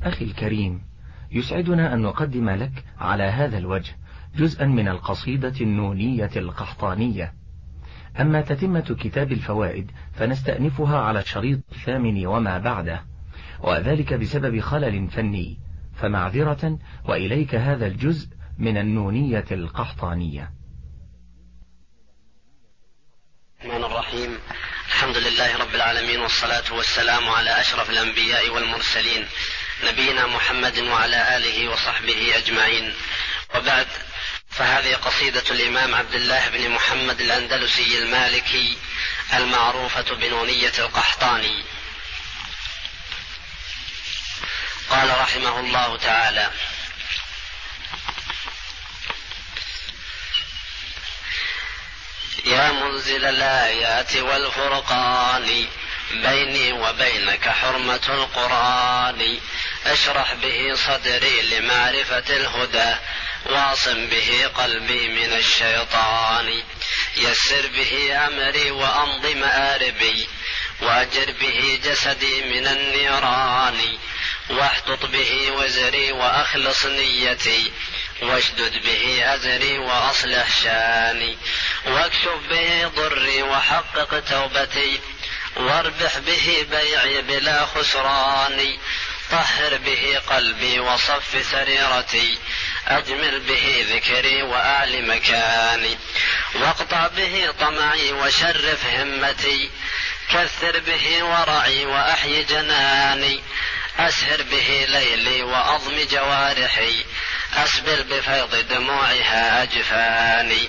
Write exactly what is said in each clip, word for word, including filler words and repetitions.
أخي الكريم، يسعدنا أن نقدم لك على هذا الوجه جزءا من القصيدة النونية القحطانية. أما تتمة كتاب الفوائد فنستأنفها على الشريط الثامن وما بعده، وذلك بسبب خلل فني، فمعذرة، وإليك هذا الجزء من النونية القحطانية. الرحمن الرحيم. الحمد لله رب العالمين، والصلاة والسلام على أشرف الأنبياء والمرسلين، نبينا محمد وعلى آله وصحبه أجمعين، وبعد، فهذه قصيدة الإمام عبد الله بن محمد الأندلسي المالكي المعروفة بنونية القحطاني. قال رحمه الله تعالى: يا منزل الآيات والفرقان، بيني وبينك حرمة القرآن، اشرح به صدري لمعرفة الهدى، واعصم به قلبي من الشيطان، يسر به أمري وأمض مآربي، وأجر به جسدي من النيران، واحطط به وزري وأخلص نيتي، واشدد به أزري وأصلح شاني، واكشف به ضري وحقق توبتي، واربح به بيعي بلا خسران، طهر به قلبي وصف سريرتي، أجمل به ذكري وأعل مكاني، واقطع به طمعي وشرف همتي، كثر به ورعي وأحي جناني، أسهر به ليلي وأضم جوارحي، أسبل بفيض دموعها أجفاني،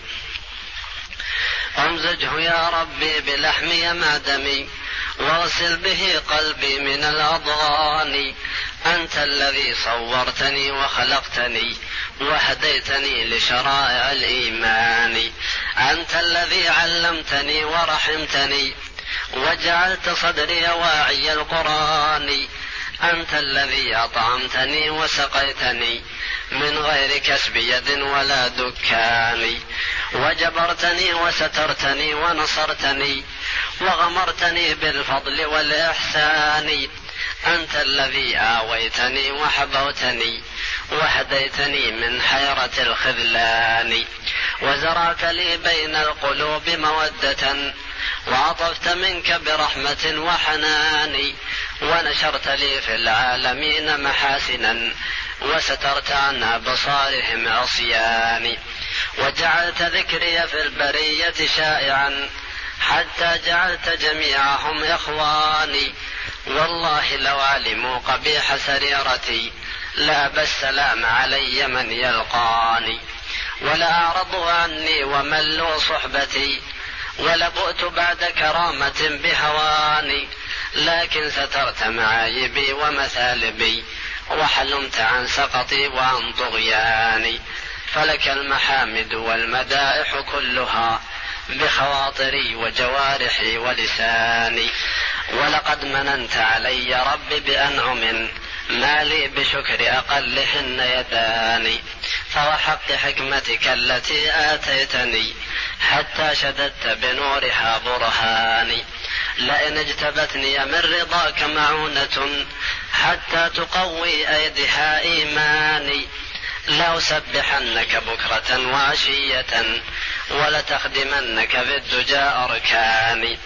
أمزجه يا ربي بلحمي مع دمي، واغسل به قلبي من الأضغان، أنت الذي صورتني وخلقتني، وهديتني لشرائع الإيمان، أنت الذي علمتني ورحمتني، وجعلت صدري واعي القرآن، أنت الذي أطعمتني وسقيتني من غير كسب يد ولا دكان، وجبرتني وسترتني ونصرتني، وغمرتني بالفضل والإحسان، أنت الذي آويتني وحبوتني، وهديتني من حيرة الخذلان، وزرعت لي بين القلوب مودة، وعطفت منك برحمة وحنان، ونشرت لي في العالمين محاسنا، وسترت عن أبصارهم عصيان، وجعلت ذكري في البرية شائعا، حتى جعلت جميعهم إخواني، والله لو علموا قبيح سريرتي لأبى السلام علي من يلقاني، ولأعرضوا عني وملوا صحبتي، ولبؤت بعد كرامة بهواني، لكن سترت معايبي ومثالبي، وحلمت عن سقطي وعن طغياني، فلك المحامد والمدائح كلها بخواطري وجوارحي ولساني، ولقد مننت علي رب بأنعم، ما لي بشكر أقلهن يداني، فوحق حكمتك التي آتيتني، حتى شددت بنورها برهاني، لئن اجتبتني من رضاك معونة، حتى تقوي أيديها إيماني، لأسبحنك بكرة وعشية، ولتخدمنك في الدجى أركاني،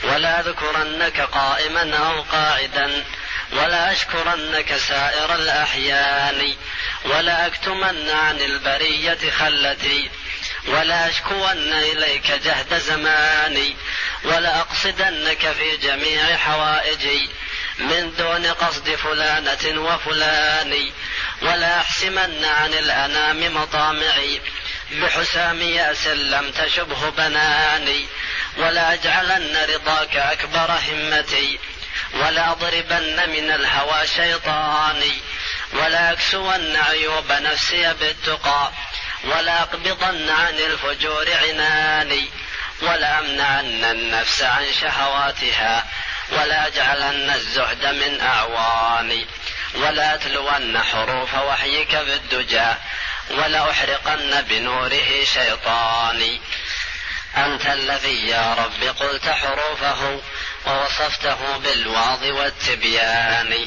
ولأذكرنك قائما أو قاعدا، ولا أشكرنك سائر الأحيان، ولا أكتمن عن البرية خلتي، ولا أشكون إليك جهد زماني، ولا أقصدنك في جميع حوائجي من دون قصد فلانة وفلان، ولا أحسمن عن الأنام مطامعي بحسام يأس لم تشبه بناني، ولا أجعلن رضاك أكبر همتي، ولا أضربن من الهوى شيطاني، ولا أكسون عيوب نفسي بالتقى، ولا أقبضن عن الفجور عناني، ولا أمنعن النفس عن شهواتها، ولا أجعلن الزهد من أعواني، ولا أتلون حروف وحيك بالدجى، ولا أحرقن بنوره شيطاني، أنت الذي يا رب قلت حروفه، ووصفته بالوعظ والتبيان،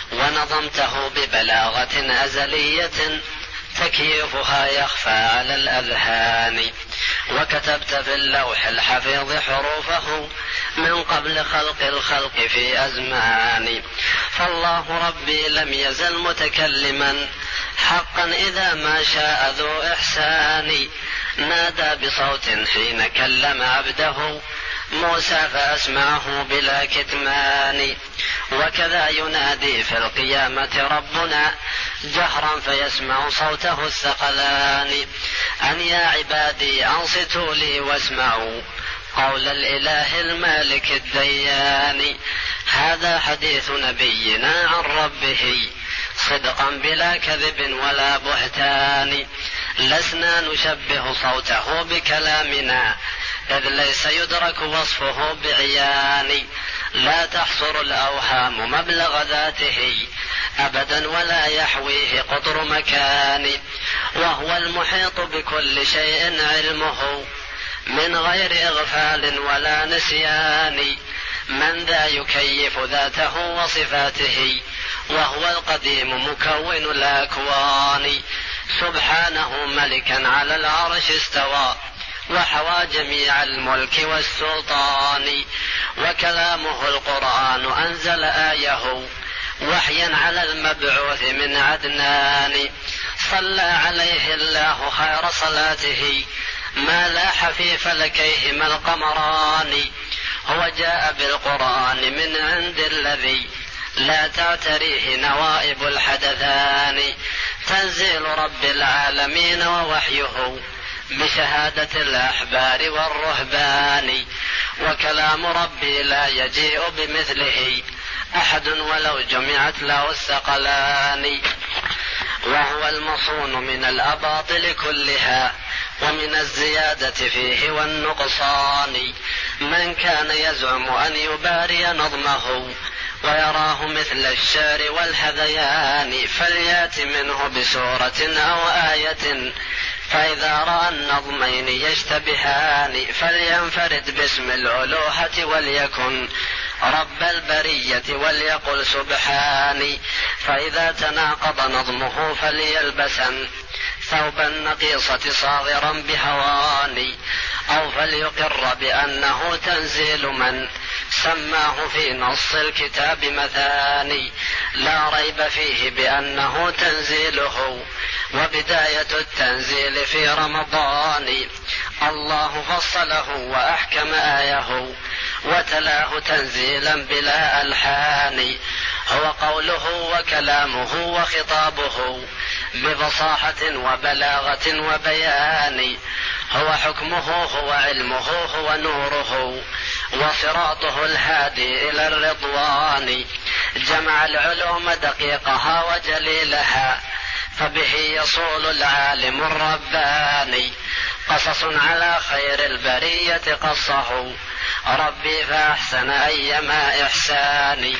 ونظمته ببلاغة أزلية تكييفها يخفى على الأذهان، وكتبت في اللوح الحفيظ حروفه من قبل خلق الخلق في أزمان. فالله ربي لم يزل متكلما حقا إذا ما شاء ذو إحسان، نادى بصوت حين كلم عبده موسى فأسمعه بلا كتمان، وكذا ينادي في القيامة ربنا جهرا فيسمع صوته الثقلان، أن يا عبادي أنصتوا لي واسمعوا قول الإله المالك الديان. هذا حديث نبينا عن ربه صدقا بلا كذب ولا بهتان، لسنا نشبه صوته بكلامنا إذ ليس يدرك وصفه بعيان، لا تحصر الأوهام مبلغ ذاته أبدا ولا يحويه قطر مكان، وهو المحيط بكل شيء علمه من غير إغفال ولا نسيان، من ذا يكيف ذاته وصفاته وهو القديم مكون الأكوان، سبحانه ملكا على العرش استوى وحوى جميع الملك والسلطان، وكلامه القرآن أنزل آيه وحيا على المبعوث من عدنان، صلى عليه الله خير صلاته ما لاح في فلكيهما القمران، هو جاء بالقرآن من عند الذي لا تعتريه نوائب الحدثان، تنزيل رب العالمين ووحيه بشهادة الأحبار والرهبان، وكلام ربي لا يجيء بمثله أحد ولو جمعت له الثقلان، وهو المصون من الأباطل كلها ومن الزيادة فيه والنقصان، من كان يزعم أن يباري نظمه ويراه مثل الشعر والهذيان فليات منه بسورة أو آية، فإذا رأى النظمين يشتبهان فلينفرد باسم الألوهة وليكن رب البرية وليقل سبحاني، فإذا تناقض نظمه فليلبسن ثوب النقيصة صاغرا بهواني، أو فليقر بأنه تنزيل من سماه في نص الكتاب مثاني، لا ريب فيه بأنه تنزيله وبداية التنزيل في رمضان، الله فصله وأحكم آيه وتلاه تنزيلا بلا ألحان، هو قوله وكلامه وخطابه بفصاحة وبلاغة وبيان، هو حكمه هو علمه هو نوره وصراطه الهادي إلى الرضوان، جمع العلوم دقيقها وجليلها فبه يصول العالم الرباني، قصص على خير البرية قصه ربي فأحسن أيما إحساني،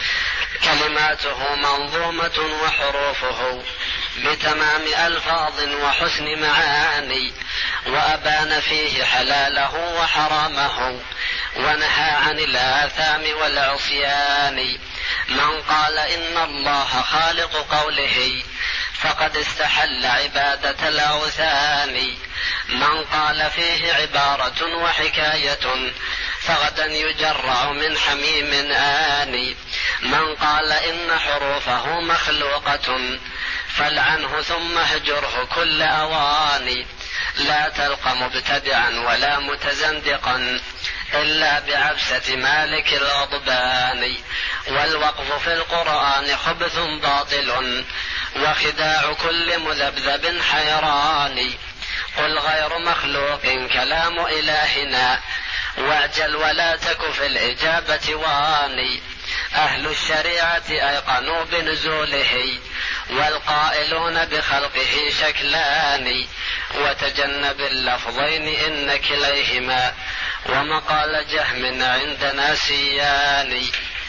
كلماته منظومة وحروفه بتمام ألفاظ وحسن معاني، وأبان فيه حلاله وحرامه ونهى عن الآثام والعصيان، من قال إن الله خالق قوله فقد استحل عبادة الأوثان، من قال فيه عبارة وحكاية فغدا يجرع من حميم آني، من قال إن حروفه مخلوقة فالعنه ثم اهجره كل أواني، لا تلقى مبتدعا ولا متزندقا إلا بعبسة مالك الغضبان، والوقف في القرآن خبث باطل وخداع كل مذبذب حيران، قل غير مخلوق كلام إلهنا واعجل ولا تك في الإجابة واني، أهل الشريعة أيقنوا بنزوله والقائلون بخلقه شكلان، وتجنب اللفظين إن كليهما ومقال جهم عندنا سيان،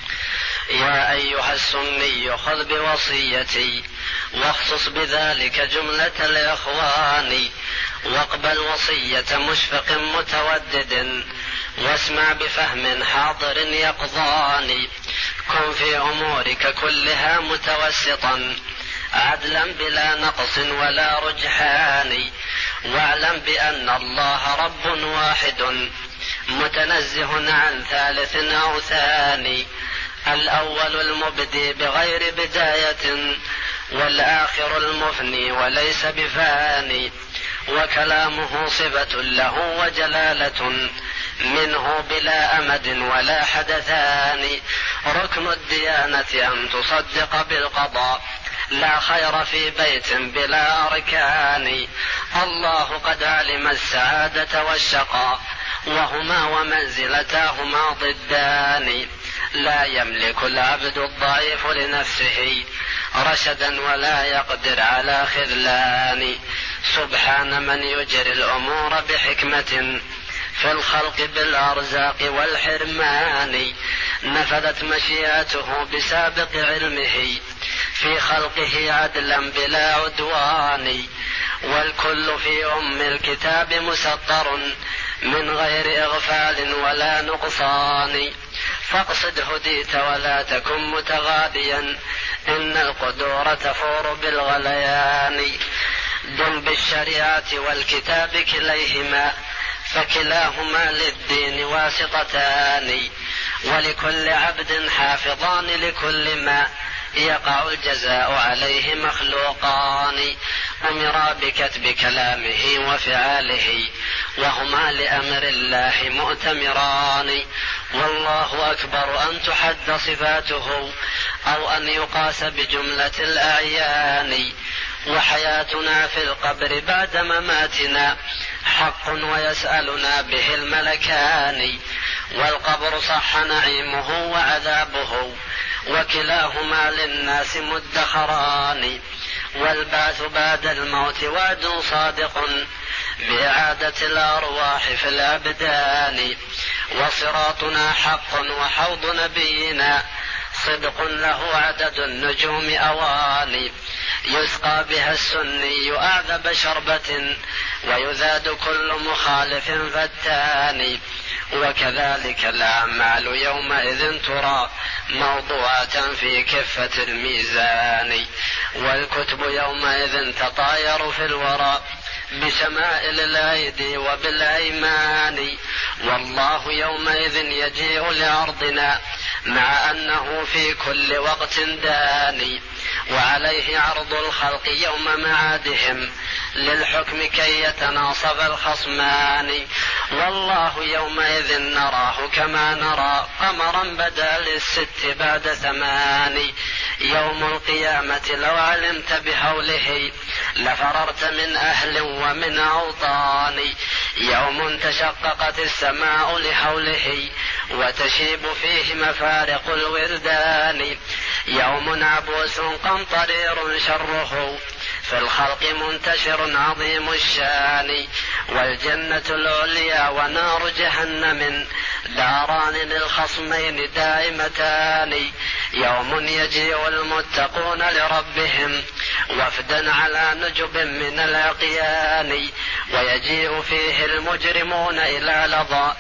يا أيها السني خذ بوصيتي واخصص بذلك جملة الإخوان، واقبل وصية مشفق متودد واسمع بفهم حاضر يقظان، كن في أمورك كلها متوسطا عدلا بلا نقص ولا رجحان، واعلم بأن الله رب واحد متنزه عن ثالث أو ثاني، الأول المبدي بغير بداية والآخر المفني وليس بفاني، وكلامه صفة له وجلالة منه بلا أمد ولا حدثان، ركن الديانة أن تصدق بالقضاء لا خير في بيت بلا أركان، الله قد علم السعادة والشقاء وهما ومنزلتاهما ضدان، لا يملك العبد الضعيف لنفسه رشدا ولا يقدر على خذلان، سبحان من يجري الأمور بحكمة في الخلق بالأرزاق والحرمان، نفذت مشيئته بسابق علمه في خلقه عدلا بلا عدوان، والكل في أم الكتاب مسطر من غير إغفال ولا نقصان، فاقصد هديت ولا تكن متغاديا إن القدور تفور بالغليان، دم بالشريعة والكتاب كليهما فكلاهما للدين واسطتان، ولكل عبد حافظان لكل ما يقع الجزاء عليه مخلوقان، أمرا بكتب كلامه وفعاله وهما لأمر الله مؤتمران، والله أكبر أن تحد صفاته أو أن يقاس بجملة الأعيان، وحياتنا في القبر بعد مماتنا حق ويسألنا به الملكان، والقبر صح نعيمه وعذابه وكلاهما للناس مدخران، والبعث بعد الموت وعد صادق بإعادة الأرواح في الأبدان، وصراطنا حق وحوض نبينا صدق له عدد النجوم أواني، يسقى بها السني أعذب شربة ويذاد كل مخالف فتان، وكذلك الأعمال يومئذ ترى موضوعة في كفة الميزان، والكتب يومئذ تطاير في الورى بشمائل الأيدي وبالأيمان، والله يومئذ يجيء لأرضنا مع أنه في كل وقت داني، وعليه عرض الخلق يوم معادهم للحكم كي يتناصب الخصمان، والله يومئذ نراه كما نرى قمرا بدا للست بعد ثمان، يوم القيامة لو علمت بهوله لفررت من أهل ومن أوطان، يوم تشققت السماء لهوله وتشيب فيه مفارق الوردان، يوم عبوس قمطرير شره في الخلق منتشر عظيم الشان، والجنة العليا ونار جهنم داران للخصمين دائمتان، يوم يجيء المتقون لربهم وفدا على نجب من العقيان، ويجيء فيه المجرمون إلى لظى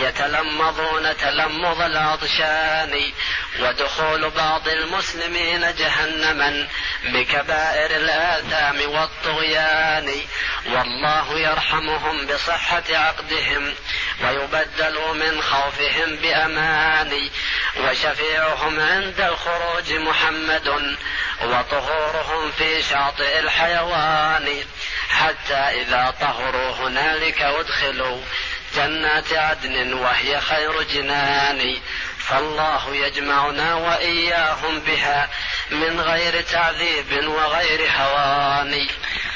يتلمظون تلمظ العطشان، ودخول بعض المسلمين جهنما بكبائر الآثام والطغيان، والله يرحمهم بصحة عقدهم ويبدل من خوفهم بأمان، وشفيعهم عند الخروج محمد وطهورهم في شاطئ الحيوان، حتى إذا طهروا هنالك أدخلوا جنات عدن وهي خير جنان، فالله يجمعنا وإياهم بها من غير تعذيب وغير هوان،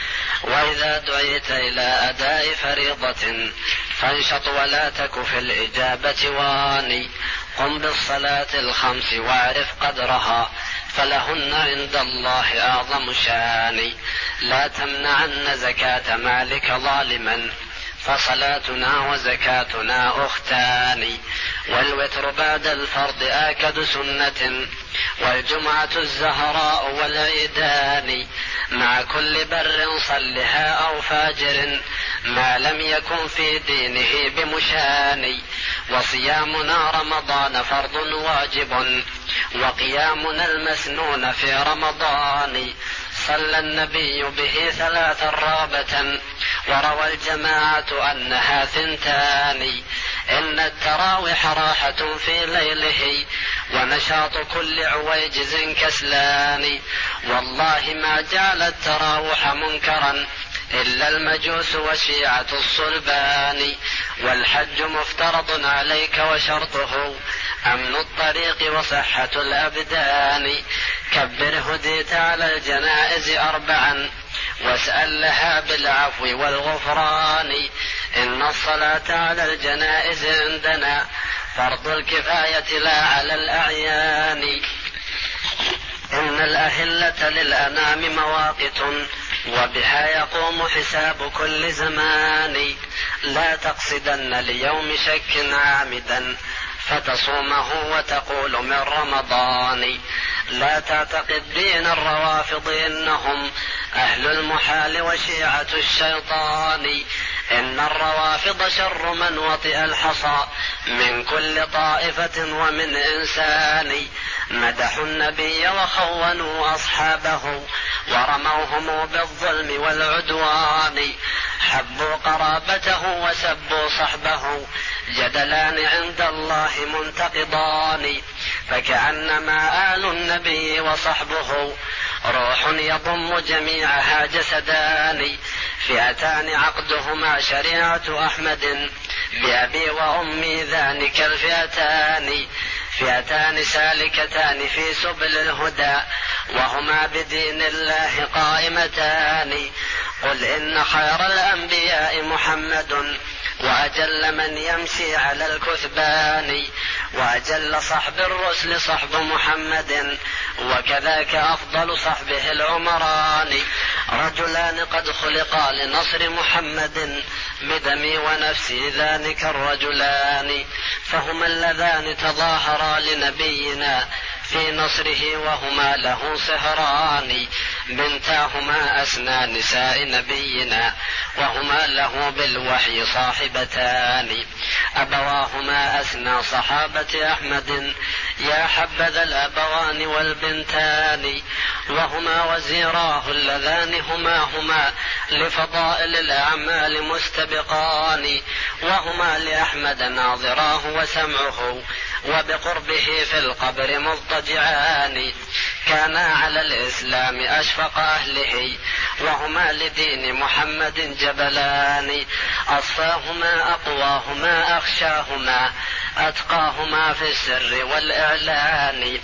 وإذا دعيت إلى أداء فريضة فانشط ولا تك في الإجابة واني، قم بالصلاة الخمس واعرف قدرها فلهن عند الله أعظم شان، لا تمنعن زكاة مالك ظالما فصلاتنا وزكاتنا أختان، والوتر بعد الفرض آكد سنة والجمعة الزهراء والعيدان، مع كل بر صلها أو فاجر ما لم يكن في دينه بمشان، وصيامنا رمضان فرض واجب وقيامنا المسنون في رمضان. صلى النبي به ثلاثا رغبة وروى الجماعة أنها ثنتان. إن التراوح راحة في ليله ونشاط كل عويجز كسلان. والله ما جعل التراوح منكرا إلا المجوس وشيعة الصلبان. والحج مفترض عليك وشرطه أمن الطريق وصحة الأبدان. كبر هديت على الجنائز أربعا واسأل لها بالعفو والغفران. إن الصلاة على الجنائز عندنا فرض الكفاية لا على الأعيان. إن الأهلة للأنام مواقت وبها يقوم حساب كل زمان. لا تقصدن ليوم شك عامدا فتصومه وتقول من رمضان. لا تعتقد دين الروافض إنهم أهل المحال وشيعة الشيطان. إن الروافض شر من وطئ الحصى من كل طائفة ومن إنسان. مدحوا النبي وخونوا أصحابه ورموهم بالظلم والعدوان. حبوا قرابته وسبوا صحبه جدلان عند الله منتقضان. فكأنما آل النبي وصحبه روح يضم جميعها جسدان. فئتان عقدهما شريعة أحمد بأبي وأمي ذلك الفئتان. فئتان سالكتان في سبل الهدى وهما بدين الله قائمتان. قل إن خير الأنبياء محمد وأجل من يمشي على الكثبان. وأجل صحب الرسل صحب محمد وكذاك أفضل صحبه العمران. رجلان قد خلقا لنصر محمد بدمي ونفسي ذلك الرجلان. فهما اللذان تظاهرا لنبينا في نصره وهما له صهران. بنتاهما أسنى نساء نبينا وهما له بالوحي صاحبتان. أبواهما أسنى صحابة أحمد يا حبذا الأبوان والبنتان. وهما وزيراه اللذان هما هما لفضائل الأعمال مستبقان. وهما لأحمد ناظراه وسمعه وبقربه في القبر مضطجعان. كانا على الإسلام أشفق أهله وهما لدين محمد جبلان. أصفاهما أقواهما أخشاهما أتقاهما في السر والإعلان.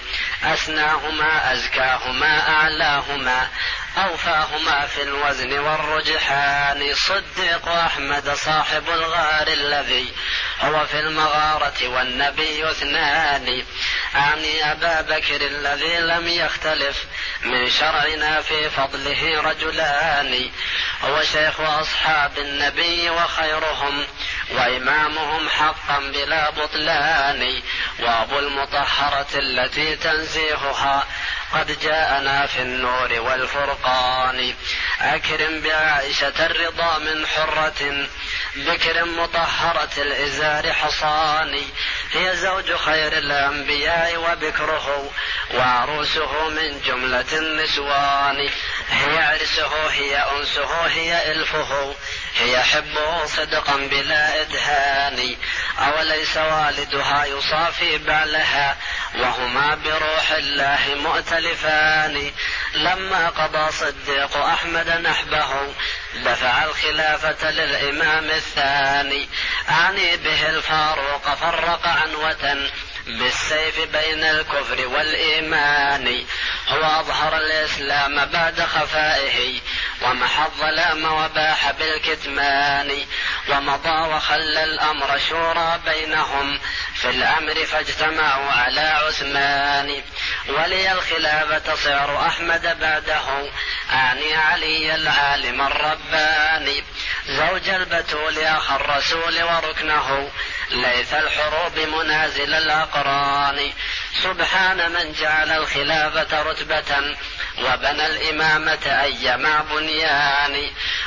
أسناهما أزكاهما أعلاهما أوفاهما في الوزن والرجحان. صديق أحمد صاحب الغار الذي هو في المغارة والنبي اثنان. أعني أبا بكر الذي لم يختلف من شرعنا في فضله رجلان. هو شيخ أصحاب النبي وخيرهم وإمامهم حقا بلا بطلان. وأبو المطهرة التي تنزيهها قد جاءنا في النور والفرقان. أكرم بعائشة الرضا من حرة بكر مطهرة الإزار حصان. هي زوج خير الأنبياء وبكره وعروسه من جملة النسوان. هي عرسه هي أنسه هي إلفه هي حبه صدقا بلا إدهان. أوليس والدها يصافي بعلها وهما بروح الله مؤتلفان. لما قضى صديق أحمد نحبه دفع الخلافة للإمام الثاني. أعني به الفاروق فرق عنوة بالسيف بين الكفر والإيمان. هو أظهر الإسلام بعد خفائه ومحى الظلام وباح بالكتمان. ومضى وخلى الأمر شورى بينهم في الأمر فاجتمعوا على عثمان. ولي الخلافة صعر أحمد بعده أعني علي العالم الرباني. زوج البتول أخ الرسول وركنه ليث الحروب منازل الأقران. سبحان من جعل الخلافة رتبة وبنى الإمامة أيما بنيان.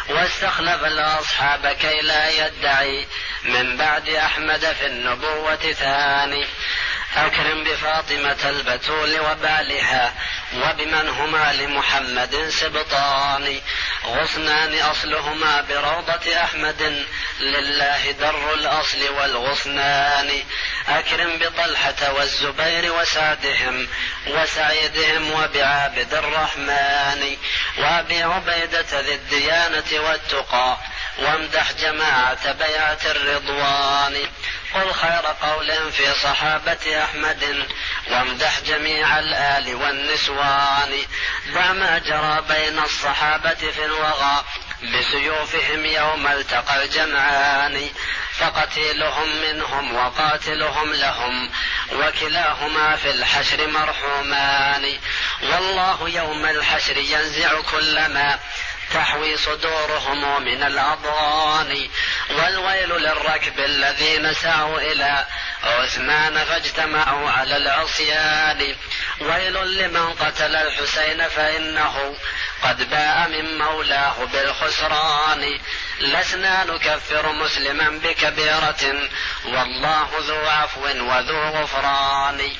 واستخلف الأصحاب كي لا يدعي من بعد أحمد في النبوة ثاني. أكرم بفاطمة البتول وبعلها وبمن هما لمحمد سبطان، غصنان أصلهما بروضة أحمد لله در الأصل والغصنان. أكرم بطلحة والزبير وسعدهم وسعيدهم وبعابد الرحمن وأبي عبيدة ذي الديانة والتقى، وامدح جماعة بيعة الرضوان. قل خير قول في صحابة أحمد وامدح جميع الآل والنسوان. دع ما جرى بين الصحابة في الوغى بسيوفهم يوم التقى الجمعان، فقتيلهم منهم وقاتلهم لهم وكلاهما في الحشر مرحومان. والله يوم الحشر ينزع كل ما تحوي صدورهم من الأضغان. والويل للركب الذين سعوا إلى عثمان فاجتمعوا على العصيان. ويل لمن قتل الحسين فإنه قد باء من مولاه بالخسران. لسنا نكفر مسلما بكبيرة والله ذو عفو وذو غفران.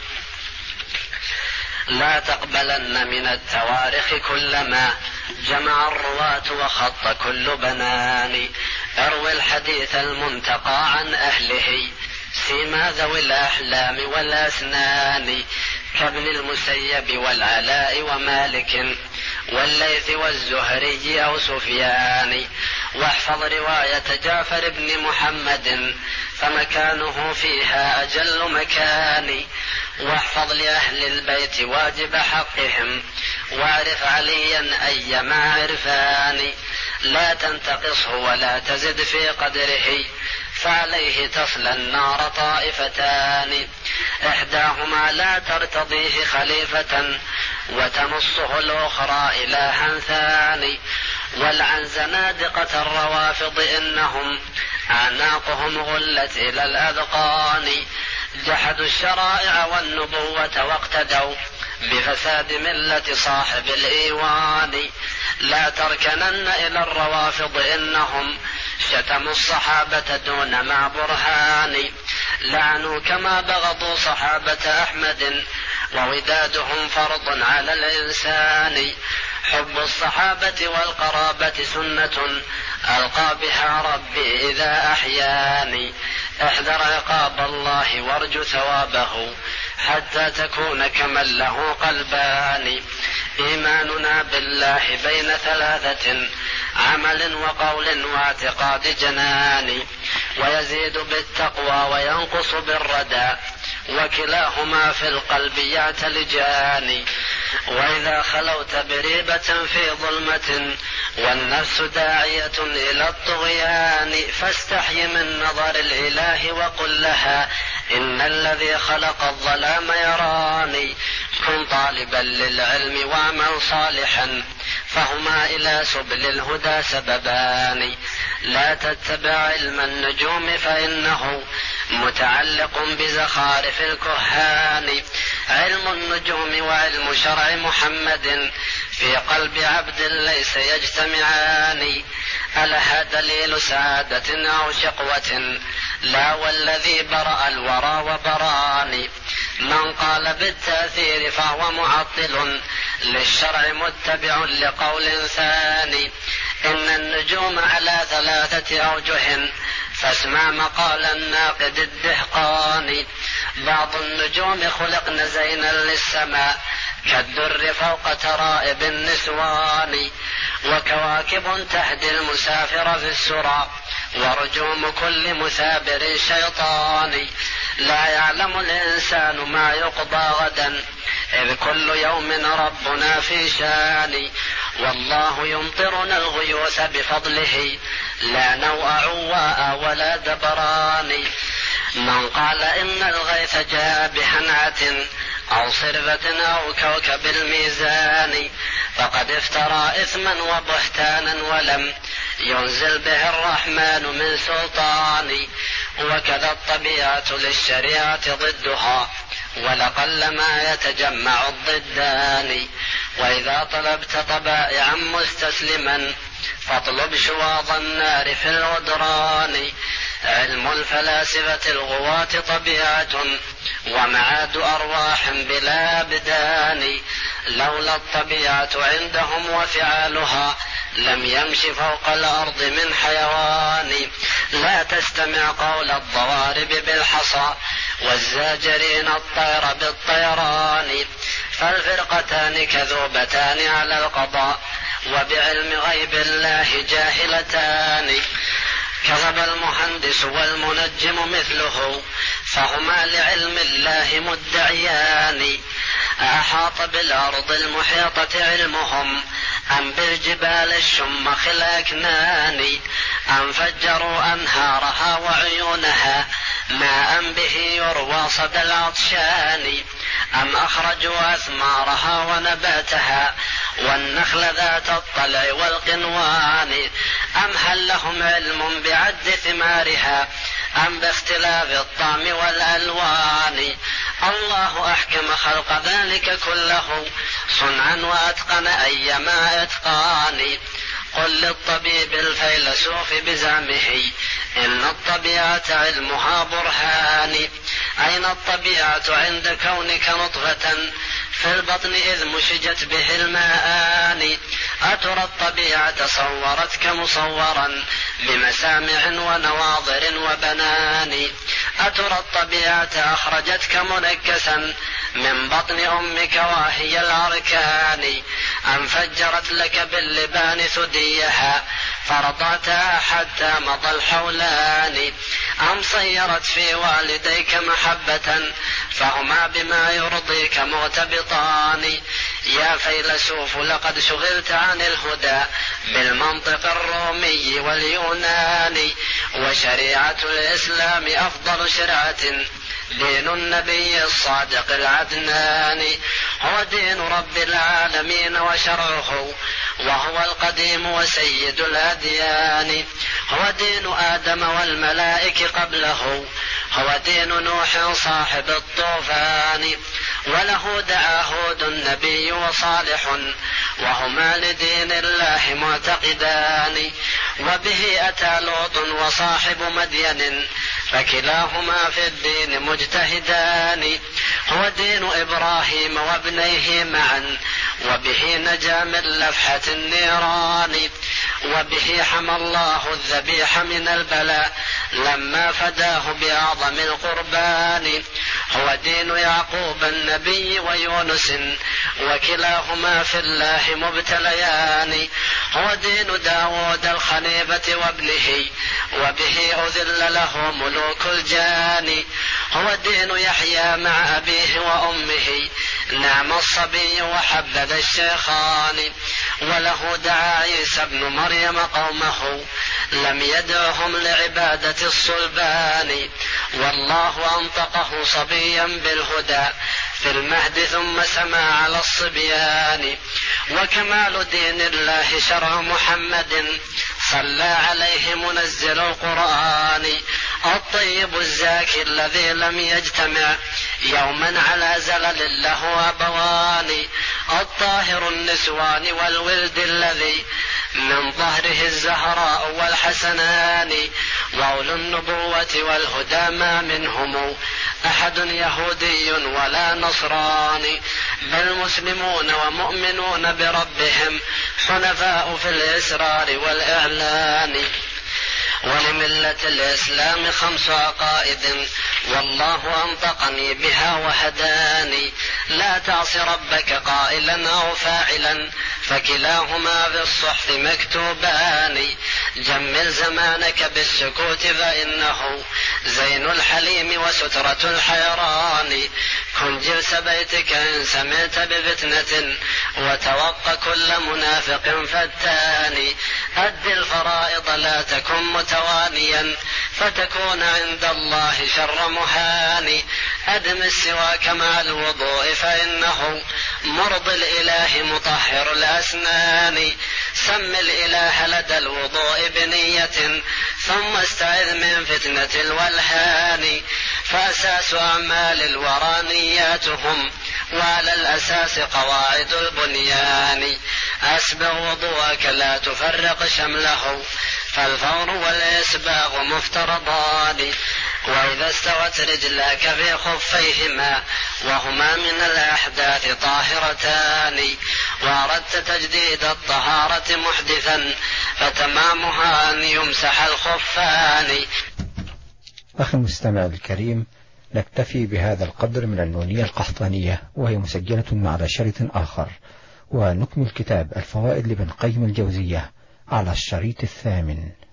لا تقبلن من التوارخ كلما جمع الرواة وخط كل بنان. اروي الحديث المنتقى عن أهله سيما ذوي الأحلام والأسنان، كابن المسيب والعلاء ومالك والليث والزهري أو سفيان. واحفظ رواية جعفر بن محمد فمكانه فيها أجل مكان. واحفظ لأهل البيت واجب حقهم واعرف عليا أيما عرفان. لا تنتقصه ولا تزد في قدره فعليه تصلى النار طائفتان. إحداهما لا ترتضيه خليفة وتنصه الأخرى إلها ثاني. والعن زنادقة الروافض إنهم أعناقهم غلت إلى الأذقان. جحدوا الشرائع والنبوة واقتدوا بفساد ملة صاحب الإيوان. لا تركنن إلى الروافض إنهم شتموا الصحابة دون مع برهان. لعنوا كما بغضوا صحابة أحمد وودادهم فرض على الإنسان. حب الصحابة والقرابة سنة ألقى بها ربي إذا أحياني. احذر عقاب الله وارجو ثوابه حتى تكون كمن له قلبان. إيماننا بالله بين ثلاثة عمل وقول واعتقاد جنان، ويزيد بالتقوى وينقص بالردى وكلاهما في القلب يعتلجان. وإذا خلوت بريبة في ظلمة والنفس داعية إلى الطغيان فاستحي من نظر الإله وقل لها إن الذي خلق الظلام يراني. كن طالبا للعلم واعمل صالحا فهما إلى سبل الهدى سببان. لا تتبع علم النجوم فإنه متعلق بزخارف الكهان. علم النجوم وعلم شرع محمد في قلب عبد ليس يجتمعان. ألها دليل سعادة أو شقوة؟ لا والذي برأ الورى وبراني. من قال بالتأثير فهو معطل للشرع متبع لقول ثاني. إن النجوم على ثلاثة أوجه فاسمع مقال الناقد الدهقاني. بعض النجوم خلقن زينا للسماء كالدر فوق ترائب النسوان. وكواكب تهدي المسافر في السرى ورجوم كل مثابر شيطان. لا يعلم الإنسان ما يقضى غدا إذ كل يوم ربنا في شان. والله يمطرنا الغيوث بفضله لا نوء عواء ولا دبران. من قال إن الغيث جاء بحنعة أو صرفة أو كوكب الميزان فقد افترى إثما وبهتانا ولم ينزل به الرحمن من سلطان. وكذا الطبيعة للشريعة ضدها ولقل ما يتجمع الضدان. وإذا طلبت طبائعا مستسلما فاطلب شواظ النار في الودران. علم الفلاسفة الغواة طبيعة ومعاد أرواح بلا أبدان. لولا الطبيعة عندهم وفعالها لم يمش فوق الأرض من حيوان. لا تستمع قول الضوارب بالحصى والزاجرين الطير بالطيران. فالفرقتان كذوبتان على القضاء وبعلم غيب الله جاهلتان. كذب المهندس والمنجم مثله فهما لعلم الله مدعيان. أحاط بالأرض المحيطة علمهم أم بالجبال الشمخ الأكنان. أم فجروا أنهارها وعيونها ماء به يروى صدى العطشان. أم أخرجوا أثمارها ونباتها والنخل ذات الطلع والقنوان. أم هل لهم علم بعد ثمارها أم باختلاف الطعم والألوان. الله أحكم خلق ذلك كله صنعا وأتقن أيما إتقان. قل للطبيب الفيلسوف بزعمه إن الطبيعة علمها برهان. أين الطبيعة عند كونك نطفة في البطن إذ مشجت به الماءان. أترى الطبيعة صورتك مصورا بمسامع ونواظر وبنان. أترى الطبيعة أخرجتك منكسا من بطن أمك وهي الأركان. أم فجرت لك باللبان ثديها فرضعتها حتى مضى الحولان. أم صيرت في والديك محبة فهما بما يرضيك مرتبطان. يا فيلسوف لقد شغلت عن الهدى بالمنطق الرومي واليوناني. وشريعة الإسلام أفضل شرعة دين النبي الصادق العدناني. هو دين رب العالمين وشرعه وهو القديم وسيد الأديان. هو دين آدم والملائكة قبله هو دين نوح صاحب الطوفان. وله دعا هود النبي وصالح وهما لدين الله معتقدان. وبه أتى لوط وصاحب مدين فكلاهما في الدين مجتهدان. هو دين إبراهيم وابنيه معا وبه نجا من لفحة النيران. وبه حمى الله الذبيح من البلاء لما فداه بأعظم القربان. هو دين يعقوب النبي ويونس وكلاهما في الله مبتليان. هو دين داود الخليفة وابنه وبه أذل له ملوك الجان. هو دين يحيى مع أبيه وأمه نعم الصبي وحبذ الشيخان. وله دعا عيسى ابن مريم قومه لم يدعهم لعبادة الصلبان. والله أنطقه صبيا بالهدى في المهد ثم سما على الصبيان. وكمال دين الله شرع محمد صلى عليه منزل القرآن. الطيب الزاكي الذي لم يجتمع يوما على زلل له أبوان. الطاهر النسوان والولد الذي من ظهره الزهراء والحسنان. وأولو النبوة والهدى ما منهم أحد يهودي ولا نصراني بل مسلمون ومؤمنون بربهم حنفاء في الإسرار والإعلان. ولملة الإسلام خمس عقائد والله أنطقني بها وهداني. لا تعص ربك قائلا أو فاعلا فكلاهما في الصحف مكتوبان. جمل زمانك بالسكوت فإنه زين الحليم وسترة الحيران. كن جلس بيتك إن سمعت بفتنة وتوق كل منافق فتان. أد الفرائض لا تكن متوانيا فتكون عند الله شر مهان. أدم السواك مع الوضوء فإنه مرضي الإله مطهر الأسنان. سم الإله لدى الوضوء بنية ثم استعذ من فتنة الولهان. فأساس أعمال الورى نياتهم وعلى الأساس قواعد البنيان. أسبغ وضوءك لا تفرق شمله، فالفور والإسباغ مفترضان. وإذا استوت رجلاك في خفيهما وهما من الأحداث طاهرتان، وأردت تجديد الطهارة محدثا فتمامها أن يمسح الخفان. أخي المستمع الكريم، نكتفي بهذا القدر من النونية القحطانية، وهي مسجلة على شريط آخر، ونكمل كتاب الفوائد لابن قيم الجوزية على الشريط الثامن.